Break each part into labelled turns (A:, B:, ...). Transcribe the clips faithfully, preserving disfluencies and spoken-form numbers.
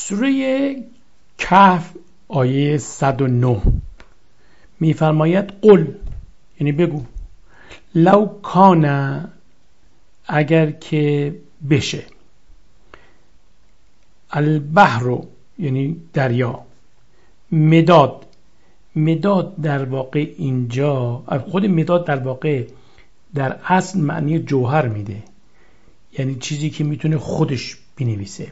A: سوره کهف آیه صد و نه میفرماید قل، یعنی بگو، لو کان، اگر که بشه، البحر، یعنی دریا، مداد. مداد در واقع اینجا، خود مداد در واقع در اصل معنی جوهر میده، یعنی چیزی که میتونه خودش بنویسه،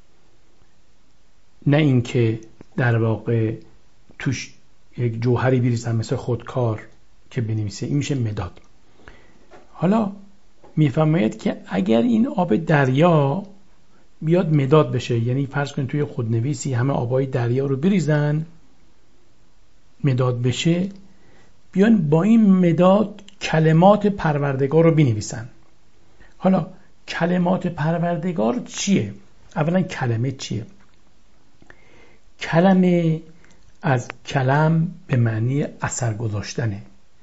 A: نه اینکه در واقع توش یک جوهری بریزن مثل خودکار که بنویسه. این میشه مداد. حالا میفرماید که اگر این آب دریا بیاد مداد بشه، یعنی فرض کنید توی خودنویسی همه آبای دریا رو بریزن مداد بشه، بیان با این مداد کلمات پروردگار رو بنویسن. حالا کلمات پروردگار چیه؟ اولا کلمه چیه؟ کلمه از کلم به معنی اثر گذاشتنه.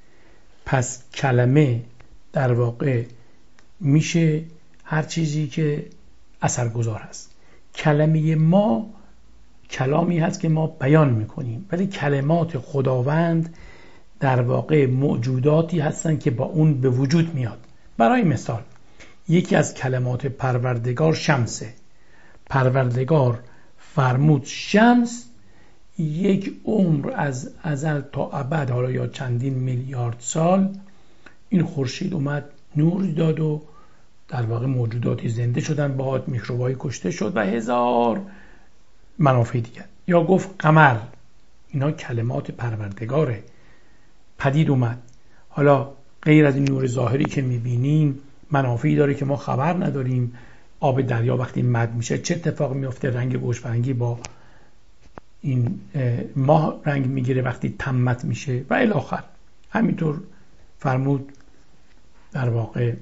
A: پس کلمه در واقع میشه هر چیزی که اثرگذار هست. کلمه ما کلامی هست که ما بیان میکنیم، ولی کلمات خداوند در واقع موجوداتی هستن که با اون به وجود میاد. برای مثال یکی از کلمات پروردگار شمسه. پروردگار فرمود شمس یک عمر از ازل تا ابد، حالا یا چندین میلیارد سال، این خورشید اومد نور داد و در واقع موجوداتی زنده شدن، باهات میکروبای کشته شد و هزار منافع دیگر. یا گفت قمر، اینا کلمات پروردگاره، پدید اومد. حالا غیر از این نور ظاهری که میبینیم منافعی داره که ما خبر نداریم. آب دریا وقتی مد میشه چه اتفاق میفته؟ رنگ گوشت فرنگی با این ماه رنگ میگیره وقتی تمت میشه و الی آخر. همینطور فرمود در واقع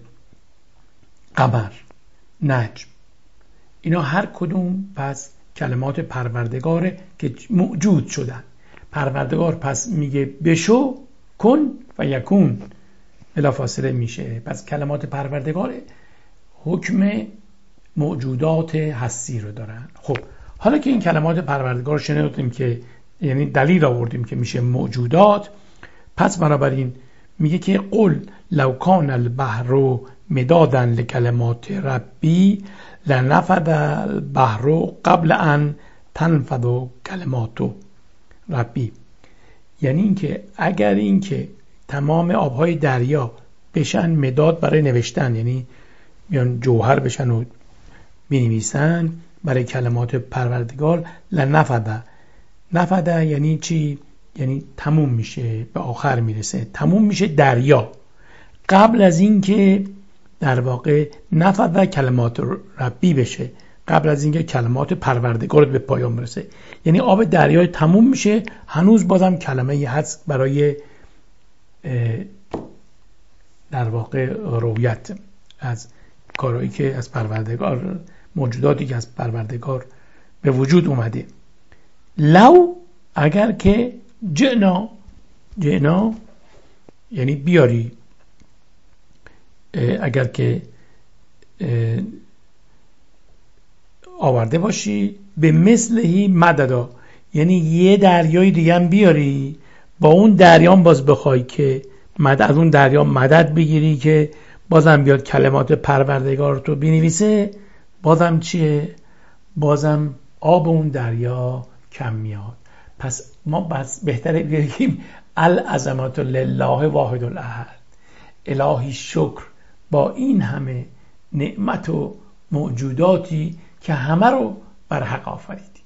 A: قمر، نجم، اینا هر کدوم پس کلمات پروردگاره که موجود شدن. پروردگار پس میگه بشو، کن و یکون، بلافاصله میشه. پس کلمات پروردگار حکم موجودات هستی رو دارن. خب حالا که این کلمات پروردگار شنیدیم که یعنی دلیل آوردیم که میشه موجودات، پس بنابراین میگه که قل لو کان البحر مدادا لکلمات ربی لنفد البحر قبل ان تنفد کلمات ربی. یعنی اینکه اگر اینکه تمام آبهای دریا بشن مداد برای نوشتن، یعنی بیان جوهر بشن و بنویسن برای کلمات پروردگار، لنفد. نفد یعنی چی؟ یعنی تموم میشه، به آخر میرسه، تموم میشه دریا قبل از اینکه در واقع نفد کلمات ربی بشه، قبل از اینکه کلمات پروردگار به پایان برسه. یعنی آب دریای تموم میشه، هنوز بازم کلمه هست برای در واقع رویت از کارهایی که از پروردگار، موجوداتی که از پروردگار به وجود اومده. لو، اگر که جئنا، جئنا یعنی بیاری، اگر که آورده باشی، به مثلهی مددا، یعنی یه دریای دیگه هم بیاری، با اون دریام باز بخوای که مدد از اون دریا مدد بگیری که بازم بیاد کلمات پروردگار تو بنویسه، بازم چیه؟ بازم آب اون دریا کم میاد. پس ما بس بهتره بگیم العظمت لله واحد الاحد، الهی شکر با این همه نعمت و موجوداتی که همه رو بر حق آفریدی.